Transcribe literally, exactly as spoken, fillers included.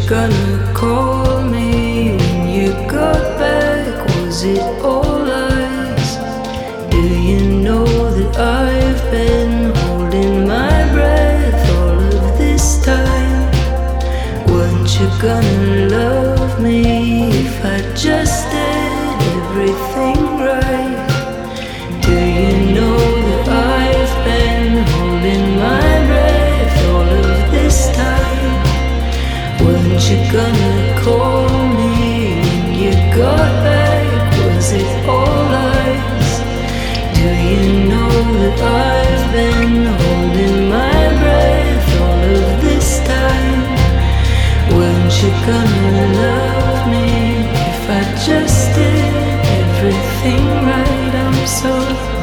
gonna call me when you got back? Was it all lies? Do you know that I've been holding my breath all of this time? Weren't you gonna love me if I just did everything right? Do you know that I've been holding my breath all of this time? Weren't you gonna call me when you got back? Was it all lies? Do you know that I've been holding my breath all of this time? Weren't you gonna love me if I just did everything right? I'm so